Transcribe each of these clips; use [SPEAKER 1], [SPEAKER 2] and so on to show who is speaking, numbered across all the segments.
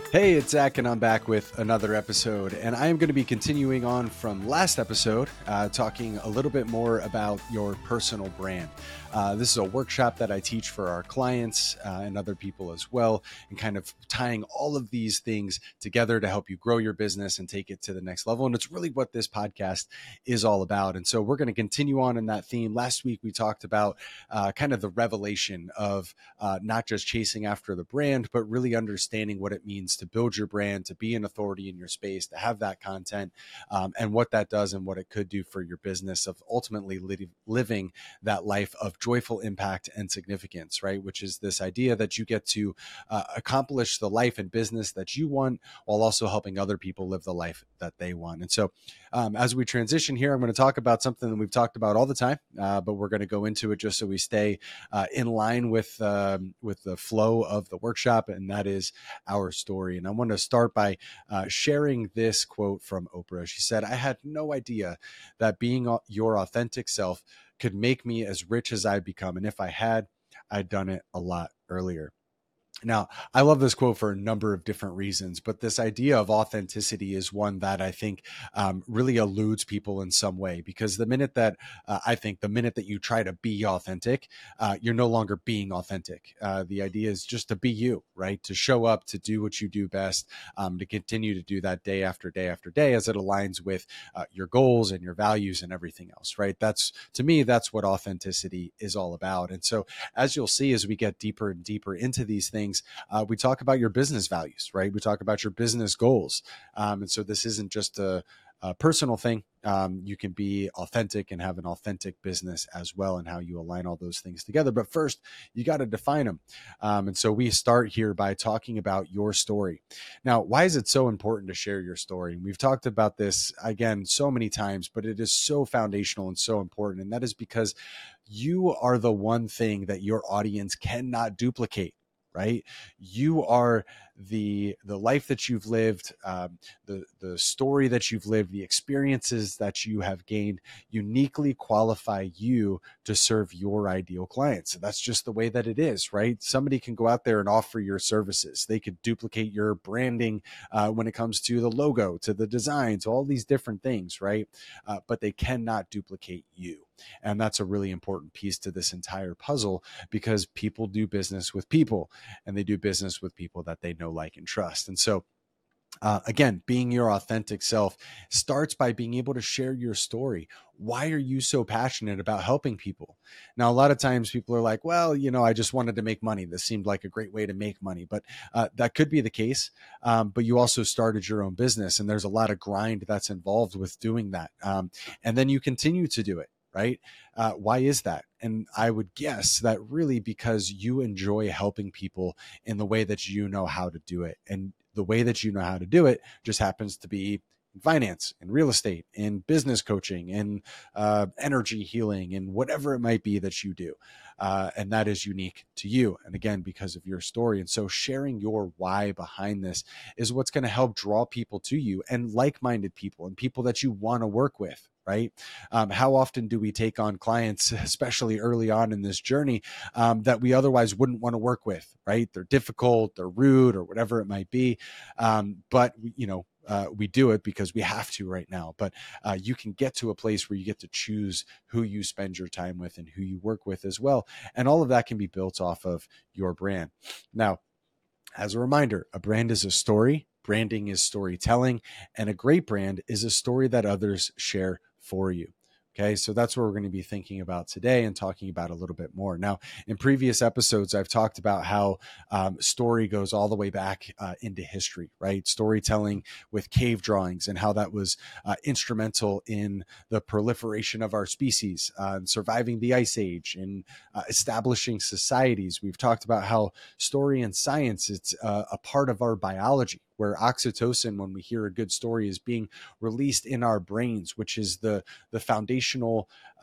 [SPEAKER 1] Hey, it's Zach, and I'm back with another episode. And I am going to be continuing on from last episode, talking a little bit more about your personal brand. This is a workshop that I teach for our clients and other people as well, and kind of tying all of these things together to help you grow your business and take it to the next level. And it's really what this podcast is all about. And so we're going to continue on in that theme. Last week, we talked about kind of the revelation of not just chasing after the brand, but really understanding what it means to build your brand, to be an authority in your space, to have that content, and what that does and what it could do for your business of ultimately living that life of joyful impact and significance, right? Which is this idea that you get to accomplish the life and business that you want while also helping other people live the life that they want. And so as we transition here, I'm going to talk about something that we've talked about all the time, but we're going to go into it just so we stay in line with the flow of the workshop, and that is our story. And I want to start by sharing this quote from Oprah. She said, "I had no idea that being your authentic self could make me as rich as I've become. And if I had, I'd done it a lot earlier." Now, I love this quote for a number of different reasons, but this idea of authenticity is one that I think really eludes people in some way, because the minute that the minute that you try to be authentic, you're no longer being authentic. The idea is just to be you, right? To show up, to do what you do best, to continue to do that day after day after day as it aligns with your goals and your values and everything else, right? That's, to me, that's what authenticity is all about. And so, as you'll see, as we get deeper and deeper into these things, we talk about your business values, right? We talk about your business goals. And so this isn't just a personal thing. You can be authentic and have an authentic business as well, and how you align all those things together. But first, you got to define them. And so we start here by talking about your story. Now, why is it so important to share your story? And we've talked about this again so many times, but it is so foundational and so important. And that is because you are the one thing that your audience cannot duplicate. Right? You are the life that you've lived, the story that you've lived, the experiences that you have gained uniquely qualify you to serve your ideal clients. So that's just the way that it is, right? Somebody can go out there and offer your services. They could duplicate your branding when it comes to the logo, to the design, to all these different things, right? But they cannot duplicate you. And that's a really important piece to this entire puzzle, because people do business with people, and they do business with people that they know, like, and trust. And so again, being your authentic self starts by being able to share your story. Why are you so passionate about helping people? Now, a lot of times people are like, well, I just wanted to make money. This seemed like a great way to make money, but that could be the case. But you also started your own business, and there's a lot of grind that's involved with doing that. And then you continue to do it. Right? Why is that? And I would guess that really because you enjoy helping people in the way that you know how to do it. And the way that you know how to do it just happens to be in finance, in real estate, in business coaching, in energy healing, and whatever it might be that you do. And that is unique to you. And again, because of your story. And so sharing your why behind this is what's going to help draw people to you, and like-minded people, and people that you want to work with. Right? How often do we take on clients, especially early on in this journey, that we otherwise wouldn't want to work with, right? They're difficult, they're rude, or whatever it might be. But we do it because we have to right now. But you can get to a place where you get to choose who you spend your time with and who you work with as well. And all of that can be built off of your brand. Now, as a reminder, a brand is a story. Branding is storytelling, and a great brand is a story that others share for you. Okay, so that's what we're going to be thinking about today and talking about a little bit more. Now, in previous episodes, I've talked about how story goes all the way back into history, right? Storytelling with cave drawings, and how that was instrumental in the proliferation of our species, surviving the ice age, and establishing societies. We've talked about how story and science, it's a part of our biology, where oxytocin, when we hear a good story, is being released in our brains, which is the foundational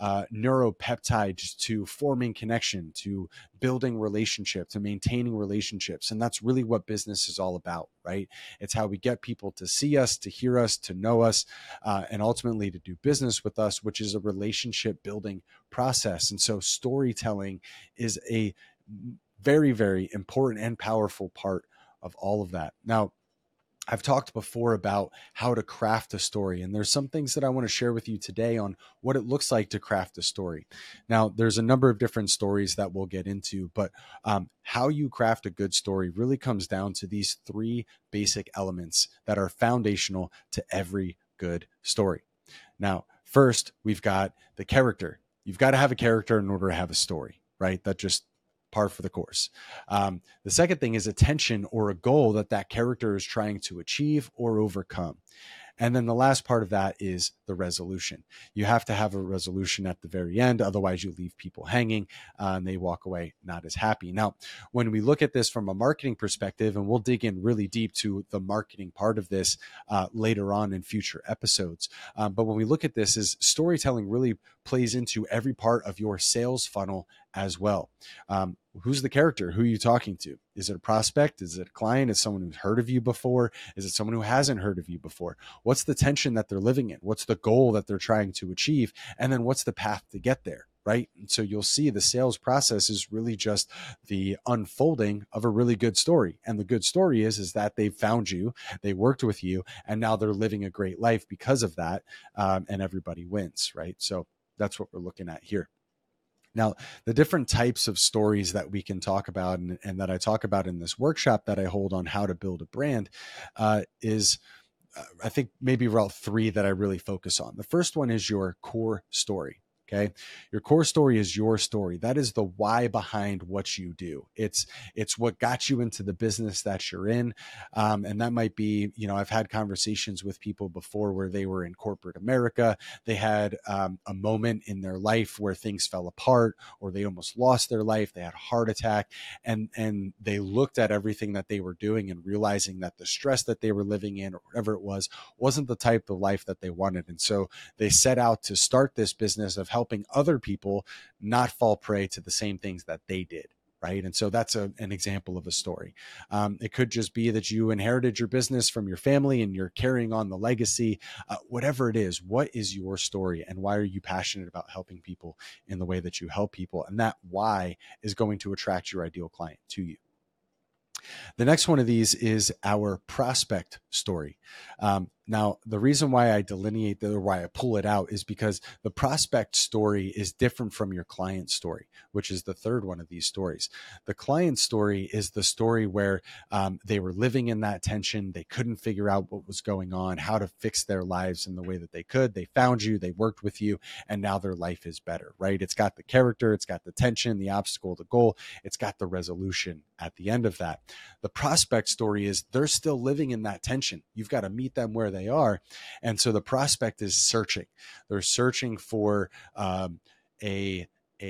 [SPEAKER 1] neuropeptide to forming connection, to building relationship, to maintaining relationships. And that's really what business is all about, right? It's how we get people to see us, to hear us, to know us, and ultimately to do business with us, which is a relationship building process. And so storytelling is a very, very important and powerful part of all of that. Now, I've talked before about how to craft a story, and there's some things that I want to share with you today on what it looks like to craft a story. Now, there's a number of different stories that we'll get into, but how you craft a good story really comes down to these three basic elements that are foundational to every good story. Now, first, we've got the character. You've got to have a character in order to have a story, right? That just par for the course. The second thing is attention or a goal that that character is trying to achieve or overcome. And then the last part of that is the resolution. You have to have a resolution at the very end. Otherwise, you leave people hanging and they walk away not as happy. Now, when we look at this from a marketing perspective, and we'll dig in really deep to the marketing part of this later on in future episodes. But when we look at this, is storytelling really plays into every part of your sales funnel as well. Who's the character? Who are you talking to? Is it a prospect? Is it a client? Is it someone who's heard of you before? Is it someone who hasn't heard of you before? What's the tension that they're living in? What's the goal that they're trying to achieve? And then what's the path to get there? Right. And so you'll see the sales process is really just the unfolding of a really good story. And the good story is that they found you, they worked with you, and now they're living a great life because of that. And everybody wins. Right. So that's what we're looking at here. Now, the different types of stories that we can talk about and that I talk about in this workshop that I hold on how to build a brand is I think maybe about three that I really focus on. The first one is your core story. Okay. Your core story is your story. That is the why behind what you do. It's what got you into the business that you're in. And that might be, I've had conversations with people before where they were in corporate America. They had a moment in their life where things fell apart or they almost lost their life. They had a heart attack and they looked at everything that they were doing and realizing that the stress that they were living in or whatever it was wasn't the type of life that they wanted. And so they set out to start this business of helping other people not fall prey to the same things that they did. Right. And so that's an example of a story. It could just be that you inherited your business from your family and you're carrying on the legacy, whatever it is. What is your story and why are you passionate about helping people in the way that you help people? And that why is going to attract your ideal client to you. The next one of these is our prospect story. Now, the reason why I delineate or why I pull it out is because the prospect story is different from your client story, which is the third one of these stories. The client story is the story where they were living in that tension. They couldn't figure out what was going on, how to fix their lives in the way that they could. They found you, they worked with you, and now their life is better, right? It's got the character, it's got the tension, the obstacle, the goal, it's got the resolution at the end of that. The prospect story is they're still living in that tension. You've got to meet them where they are. And so the prospect is searching. They're searching for a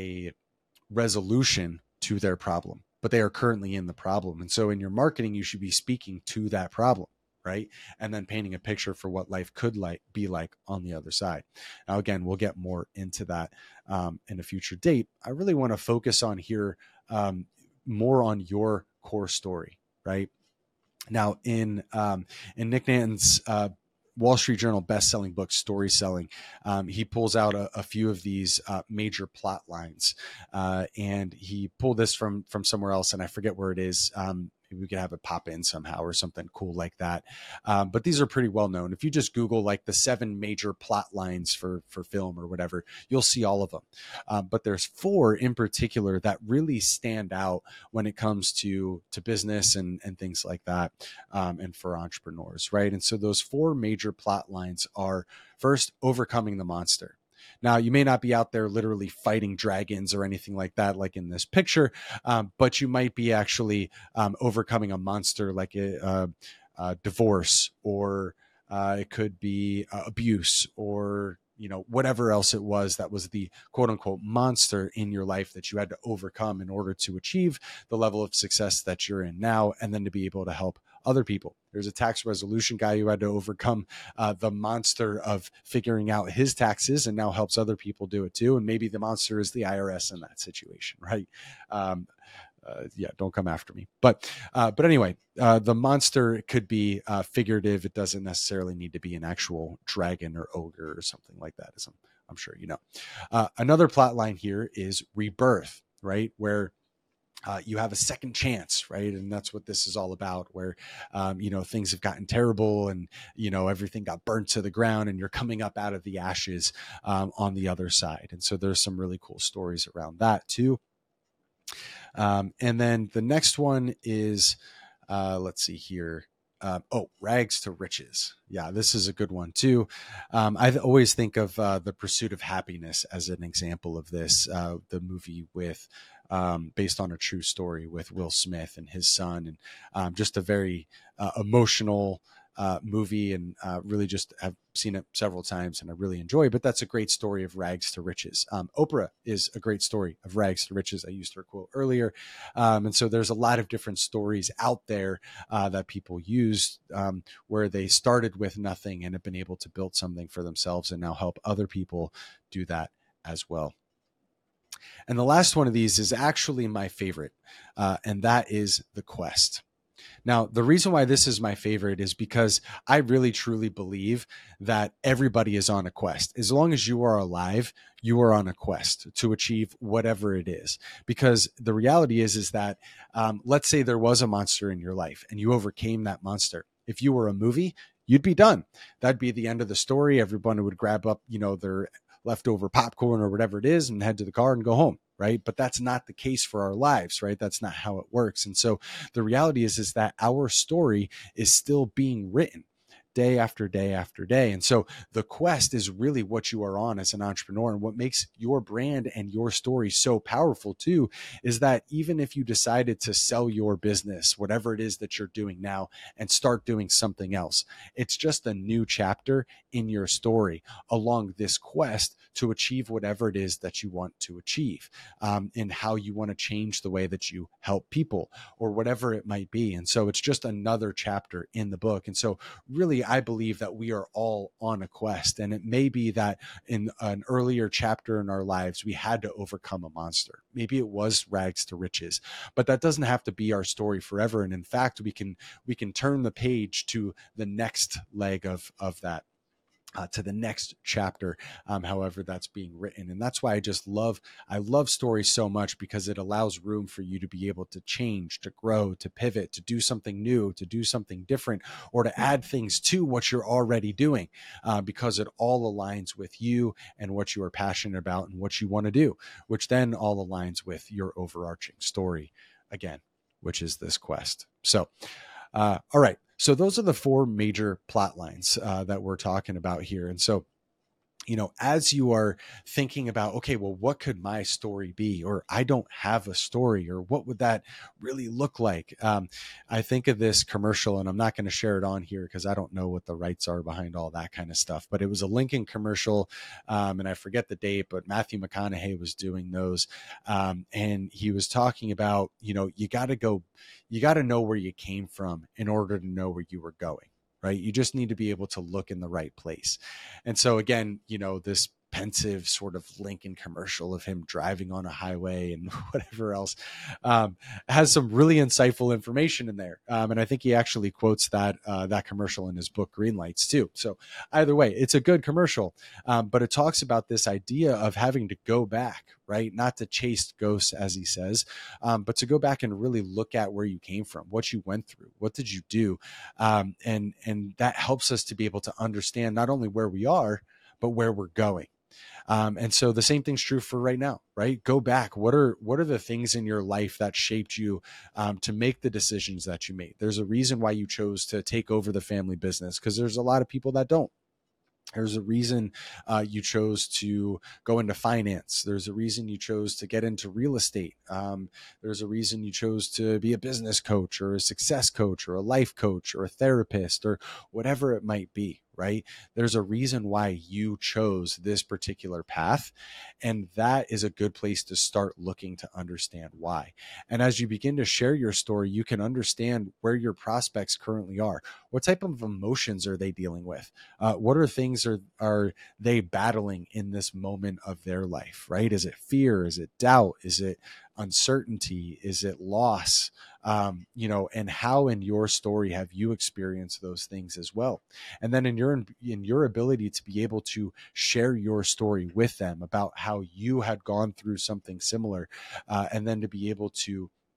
[SPEAKER 1] resolution to their problem, but they are currently in the problem. And so in your marketing, you should be speaking to that problem, right? And then painting a picture for what life could be like on the other side. Now, again, we'll get more into that in a future date. I really want to focus on here more on your core story, right? Now, in Nick Nanton's Wall Street Journal best-selling book, Story Selling, he pulls out a few of these major plot lines, and he pulled this from somewhere else, and I forget where it is. Maybe we could have it pop in somehow or something cool like that. But these are pretty well known. If you just Google like the 7 major plot lines for film or whatever, you'll see all of them. But there's 4 in particular that really stand out when it comes to business and things like that, and for entrepreneurs, right? And so those 4 major plot lines are, first, overcoming the monster. Now, you may not be out there literally fighting dragons or anything like that, like in this picture, but you might be actually overcoming a monster like a divorce, or it could be abuse, or whatever else it was that was the quote unquote monster in your life that you had to overcome in order to achieve the level of success that you're in now, and then to be able to help other people. There's a tax resolution guy who had to overcome the monster of figuring out his taxes and now helps other people do it too. And maybe the monster is the IRS in that situation, right? Yeah, don't come after me. But anyway, the monster could be figurative. It doesn't necessarily need to be an actual dragon or ogre or something like that, as I'm sure you know. Another plot line here is rebirth, right? Where you have a second chance, right? And that's what this is all about, where, things have gotten terrible and, everything got burnt to the ground and you're coming up out of the ashes on the other side. And so there's some really cool stories around that too. And then the next one is, let's see here. Rags to Riches. Yeah, this is a good one too. I always think of The Pursuit of Happiness as an example of this. The movie with based on a true story with Will Smith and his son, and just a very emotional movie, and really just have seen it several times and I really enjoy. But that's a great story of rags to riches. Oprah is a great story of rags to riches. I used her quote earlier. And so there's a lot of different stories out there that people use where they started with nothing and have been able to build something for themselves and now help other people do that as well. And the last one of these is actually my favorite, and that is The Quest. Now, the reason why this is my favorite is because I really truly believe that everybody is on a quest. As long as you are alive, you are on a quest to achieve whatever it is. Because the reality is that let's say there was a monster in your life and you overcame that monster. If you were a movie, you'd be done. That'd be the end of the story. Everyone would grab up, their leftover popcorn or whatever it is and head to the car and go home. Right. But that's not the case for our lives. Right. That's not how it works. And so the reality is that our story is still being written day after day after day. And so the quest is really what you are on as an entrepreneur. And what makes your brand and your story so powerful too, is that even if you decided to sell your business, whatever it is that you're doing now, and start doing something else, it's just a new chapter in your story along this quest to achieve whatever it is that you want to achieve, and how you want to change the way that you help people or whatever it might be. And so it's just another chapter in the book. And so really, I believe that we are all on a quest. And it may be that in an earlier chapter in our lives, we had to overcome a monster. Maybe it was rags to riches, but that doesn't have to be our story forever. And in fact, we can turn the page to the next leg of that. To the next chapter, however that's being written. And that's why I love stories so much, because it allows room for you to be able to change, to grow, to pivot, to do something new, to do something different, or to add things to what you're already doing, because it all aligns with you and what you are passionate about and what you want to do, which then all aligns with your overarching story again, which is this quest. So, all right. So those are the four major plot lines that we're talking about here. And so, as you are thinking about, okay, well, what could my story be? Or I don't have a story, or what would that really look like? I think of this commercial, and I'm not going to share it on here because I don't know what the rights are behind all that kind of stuff, but it was a Lincoln commercial. And I forget the date, but Matthew McConaughey was doing those. And he was talking about, you got to know where you came from in order to know where you were going. Right? You just need to be able to look in the right place. And so again, this pensive sort of Lincoln commercial of him driving on a highway and whatever else has some really insightful information in there. And I think he actually quotes that commercial in his book, Green Lights, too. So either way, it's a good commercial, but it talks about this idea of having to go back, right? Not to chase ghosts, as he says, but to go back and really look at where you came from, what you went through, what did you do? And that helps us to be able to understand not only where we are, but where we're going. And so the same thing's true for right now, right? Go back. What are the things in your life that shaped you to make the decisions that you made? There's a reason why you chose to take over the family business, because there's a lot of people that don't. There's a reason you chose to go into finance. There's a reason you chose to get into real estate. There's a reason you chose to be a business coach or a success coach or a life coach or a therapist or whatever it might be, right? There's a reason why you chose this particular path. And that is a good place to start looking to understand why. And as you begin to share your story, you can understand where your prospects currently are. What type of emotions are they dealing with? What are things are they battling in this moment of their life, right? Is it fear? Is it doubt? Is it uncertainty? Is it loss? And how in your story have you experienced those things as well? And then in your ability to be able to share your story with them about how you had gone through something similar, and then to be able to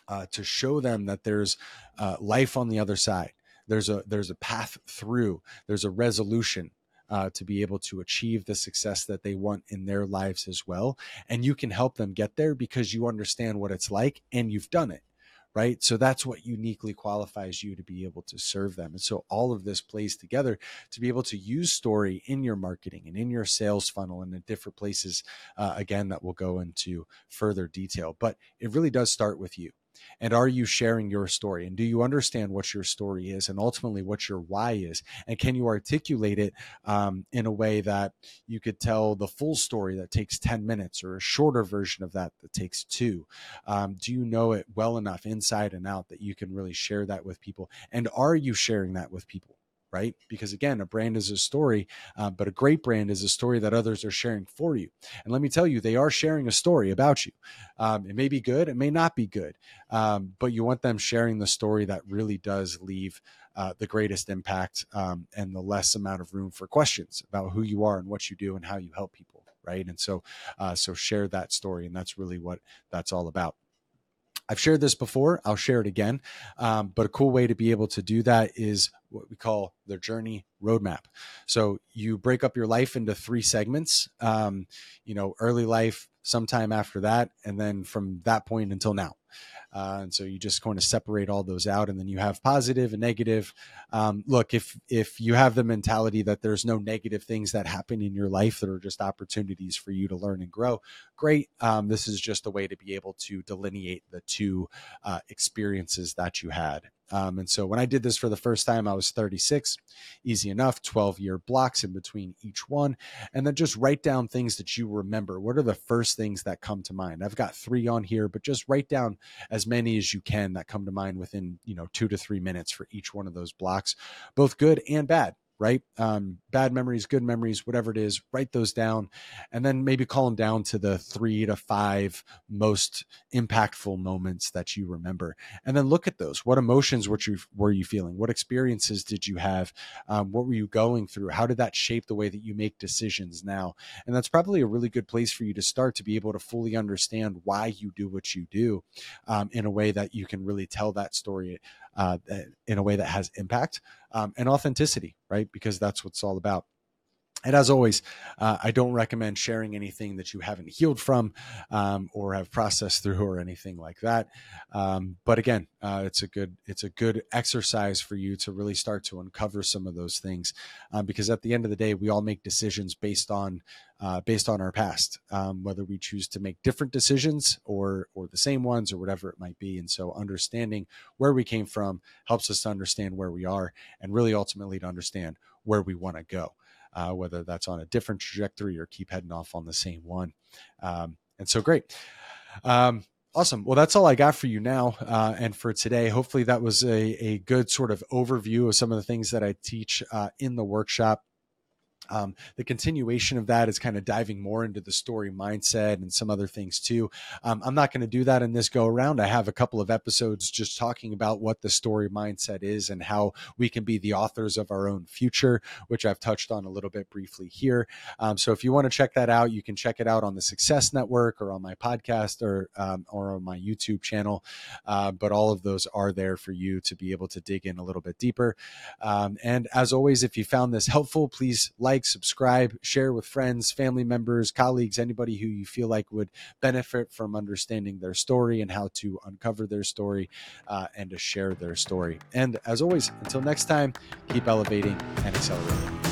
[SPEAKER 1] to show them that there's life on the other side. There's a path through. There's a resolution to be able to achieve the success that they want in their lives as well. And you can help them get there because you understand what it's like and you've done it. Right. So that's what uniquely qualifies you to be able to serve them. And so all of this plays together to be able to use story in your marketing and in your sales funnel and in different places, again, that we'll go into further detail. But it really does start with you. And are you sharing your story? And do you understand what your story is and ultimately what your why is? And can you articulate it in a way that you could tell the full story that takes 10 minutes or a shorter version of that takes 2? Do you know it well enough inside and out that you can really share that with people? And are you sharing that with people? Right? Because again, a brand is a story, but a great brand is a story that others are sharing for you. And let me tell you, they are sharing a story about you. It may be good, it may not be good, but you want them sharing the story that really does leave the greatest impact and the less amount of room for questions about who you are and what you do and how you help people. Right? And so share that story. And that's really what that's all about. I've shared this before. I'll share it again. But a cool way to be able to do that is what we call the journey roadmap. So you break up your life into 3 segments, early life, sometime after that, and then from that point until now. And so you just kind of separate all those out, and then you have positive and negative. Look, if you have the mentality that there's no negative things that happen in your life that are just opportunities for you to learn and grow, great. This is just a way to be able to delineate the 2 experiences that you had. And so when I did this for the first time, I was 36, easy enough, 12-year blocks in between each one. And then just write down things that you remember. What are the first things that come to mind? I've got 3 on here, but just write down as many as you can that come to mind within, 2 to 3 minutes for each one of those blocks, both good and bad. Right? Bad memories, good memories, whatever it is, write those down, and then maybe call them down to the 3 to 5 most impactful moments that you remember. And then look at those. What emotions were you feeling? What experiences did you have? What were you going through? How did that shape the way that you make decisions now? And that's probably a really good place for you to start to be able to fully understand why you do what you do in a way that you can really tell that story in a way that has impact and authenticity, right? Because that's what it's all about. And as always, I don't recommend sharing anything that you haven't healed from or have processed through or anything like that. But again, it's a good exercise for you to really start to uncover some of those things, because at the end of the day, we all make decisions based on our past, whether we choose to make different decisions or the same ones or whatever it might be. And so understanding where we came from helps us to understand where we are and really ultimately to understand where we want to go. Whether that's on a different trajectory or keep heading off on the same one. And so great. Awesome. Well, that's all I got for you now and for today. Hopefully that was a good sort of overview of some of the things that I teach in the workshop. The continuation of that is kind of diving more into the story mindset and some other things too. I'm not going to do that in this go around. I have a couple of episodes just talking about what the story mindset is and how we can be the authors of our own future, which I've touched on a little bit briefly here. So if you want to check that out, you can check it out on the Success Network or on my podcast or on my YouTube channel. But all of those are there for you to be able to dig in a little bit deeper. And as always, if you found this helpful, please subscribe, share with friends, family members, colleagues, anybody who you feel like would benefit from understanding their story and how to uncover their story and to share their story. And as always, until next time, keep elevating and accelerating.